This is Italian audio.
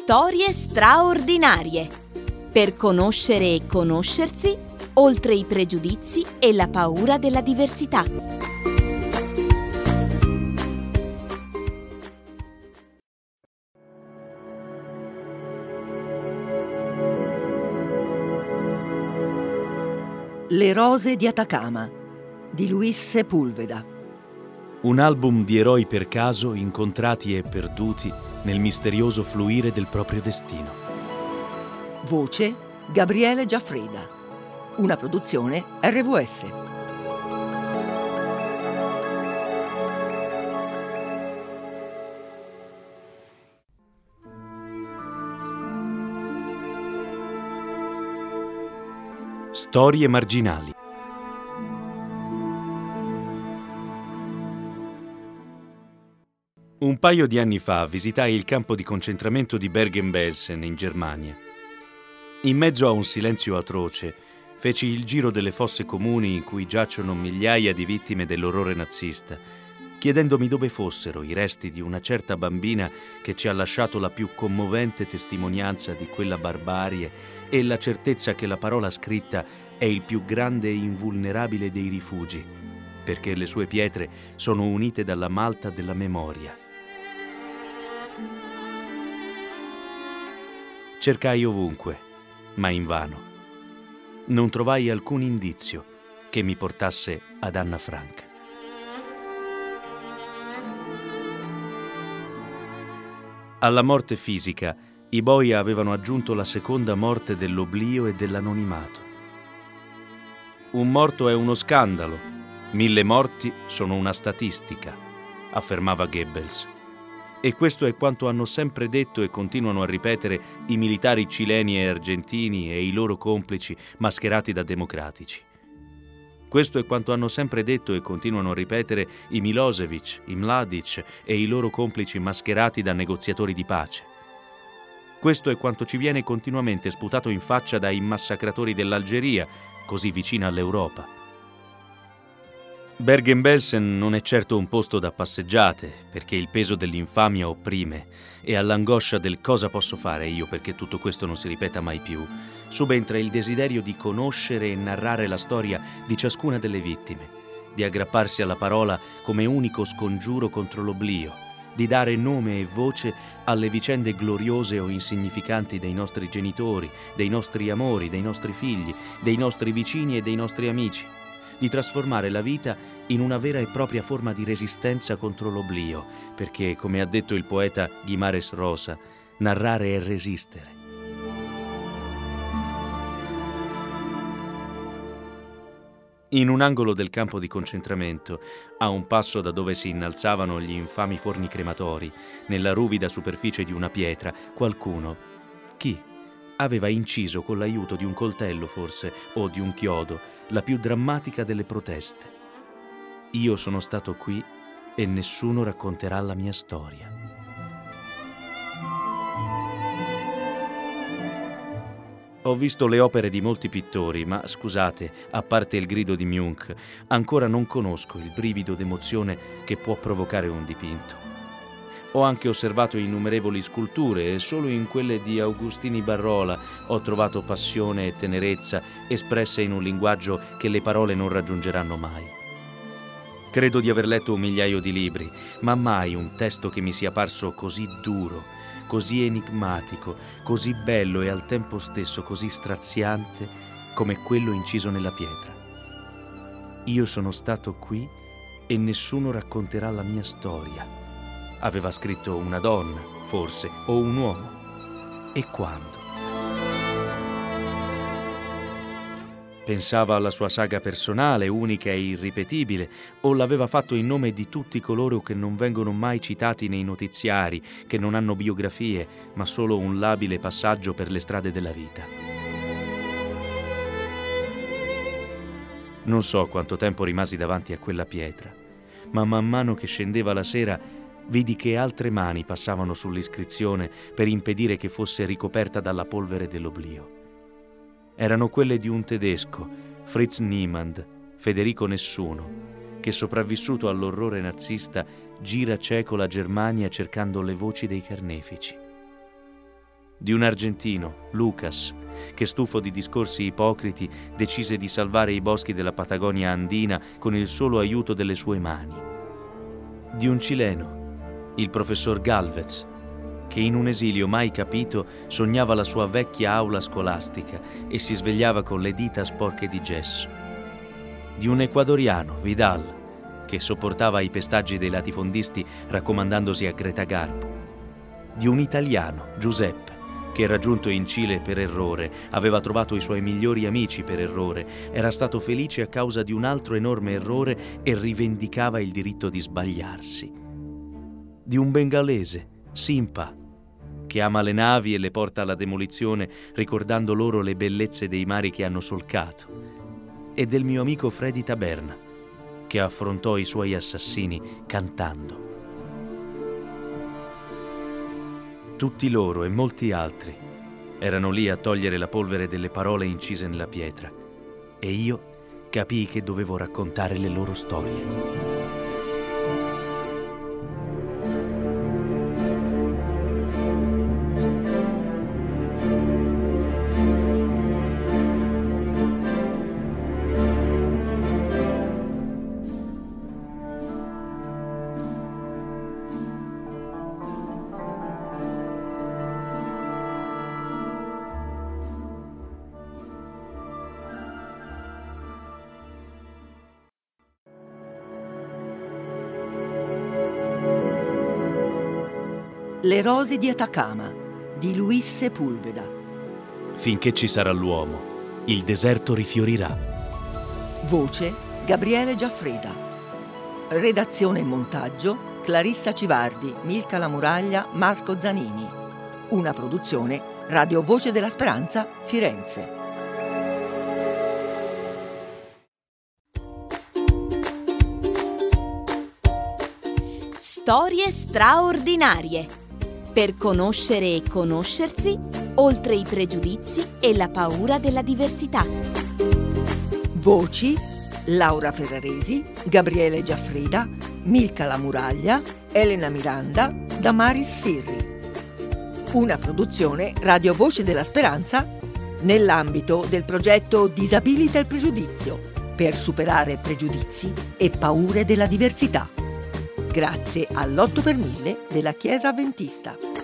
Storie straordinarie. Per conoscere e conoscersi, oltre i pregiudizi e la paura della diversità. Le rose di Atacama di Luis Sepúlveda. Un album di eroi per caso incontrati e perduti nel misterioso fluire del proprio destino. Voce Gabriele Giaffreda. Una produzione RVS. Storie marginali. Un paio di anni fa visitai il campo di concentramento di Bergen-Belsen in Germania. In mezzo a un silenzio atroce, feci il giro delle fosse comuni in cui giacciono migliaia di vittime dell'orrore nazista, chiedendomi dove fossero i resti di una certa bambina che ci ha lasciato la più commovente testimonianza di quella barbarie e la certezza che la parola scritta è il più grande e invulnerabile dei rifugi, perché le sue pietre sono unite dalla malta della memoria. Cercai ovunque, ma invano. Non trovai alcun indizio che mi portasse ad Anna Frank. Alla morte fisica, i boia avevano aggiunto la seconda morte dell'oblio e dell'anonimato. Un morto è uno scandalo, 1000 morti sono una statistica, affermava Goebbels. E questo è quanto hanno sempre detto e continuano a ripetere i militari cileni e argentini e i loro complici mascherati da democratici. Questo è quanto hanno sempre detto e continuano a ripetere i Milosevic, i Mladic e i loro complici mascherati da negoziatori di pace. Questo è quanto ci viene continuamente sputato in faccia dai massacratori dell'Algeria, così vicina all'Europa. Bergen-Belsen non è certo un posto da passeggiate, perché il peso dell'infamia opprime e all'angoscia del cosa posso fare io perché tutto questo non si ripeta mai più, subentra il desiderio di conoscere e narrare la storia di ciascuna delle vittime, di aggrapparsi alla parola come unico scongiuro contro l'oblio, di dare nome e voce alle vicende gloriose o insignificanti dei nostri genitori, dei nostri amori, dei nostri figli, dei nostri vicini e dei nostri amici, di trasformare la vita in una vera e propria forma di resistenza contro l'oblio, perché, come ha detto il poeta Guimarães Rosa, narrare è resistere. In un angolo del campo di concentramento, a un passo da dove si innalzavano gli infami forni crematori, nella ruvida superficie di una pietra, qualcuno, chi? Aveva inciso con l'aiuto di un coltello forse, o di un chiodo, la più drammatica delle proteste. Io sono stato qui e nessuno racconterà la mia storia. Ho visto le opere di molti pittori, ma scusate, a parte il grido di Munch, ancora non conosco il brivido d'emozione che può provocare un dipinto. Ho anche osservato innumerevoli sculture e solo in quelle di Augustini Barrola ho trovato passione e tenerezza espresse in un linguaggio che le parole non raggiungeranno mai. Credo di aver letto 1.000.000 di libri, ma mai un testo che mi sia parso così duro, così enigmatico, così bello e al tempo stesso così straziante come quello inciso nella pietra. Io sono stato qui e nessuno racconterà la mia storia. Aveva scritto una donna, forse, o un uomo. E quando? Pensava alla sua saga personale, unica e irripetibile, o l'aveva fatto in nome di tutti coloro che non vengono mai citati nei notiziari, che non hanno biografie, ma solo un labile passaggio per le strade della vita. Non so quanto tempo rimasi davanti a quella pietra, ma man mano che scendeva la sera vidi che altre mani passavano sull'iscrizione per impedire che fosse ricoperta dalla polvere dell'oblio. Erano quelle di un tedesco, Fritz Niemand, Federico Nessuno, che sopravvissuto all'orrore nazista gira cieco la Germania cercando le voci dei carnefici. di un argentino, Lucas, che stufo di discorsi ipocriti decise di salvare i boschi della Patagonia andina con il solo aiuto delle sue mani, di un cileno, il professor Galvez, che in un esilio mai capito sognava la sua vecchia aula scolastica e si svegliava con le dita sporche di gesso, di un ecuadoriano, Vidal, che sopportava i pestaggi dei latifondisti raccomandandosi a Greta Garbo, di un italiano, Giuseppe, che raggiunto in Cile per errore, aveva trovato i suoi migliori amici per errore, era stato felice a causa di un altro enorme errore e rivendicava il diritto di sbagliarsi, di un bengalese, Simpa, che ama le navi e le porta alla demolizione ricordando loro le bellezze dei mari che hanno solcato, e del mio amico Freddy Taberna, che affrontò i suoi assassini cantando. Tutti loro e molti altri erano lì a togliere la polvere delle parole incise nella pietra, e io capii che dovevo raccontare le loro storie. Le rose di Atacama di Luis Sepúlveda. Finché ci sarà l'uomo, il deserto rifiorirà. Voce Gabriele Giaffreda. Redazione e montaggio Clarissa Civardi, Milka La Muraglia, Marco Zanini. Una produzione Radio Voce della Speranza, Firenze. Storie straordinarie. Per conoscere e conoscersi, oltre i pregiudizi e la paura della diversità. Voci Laura Ferraresi, Gabriele Giaffreda, Milka La Muraglia, Elena Miranda, Damaris Sirri. Una produzione Radio Voce della Speranza nell'ambito del progetto Disabilita il pregiudizio per superare pregiudizi e paure della diversità. Grazie all'8 per 1000 della Chiesa Adventista.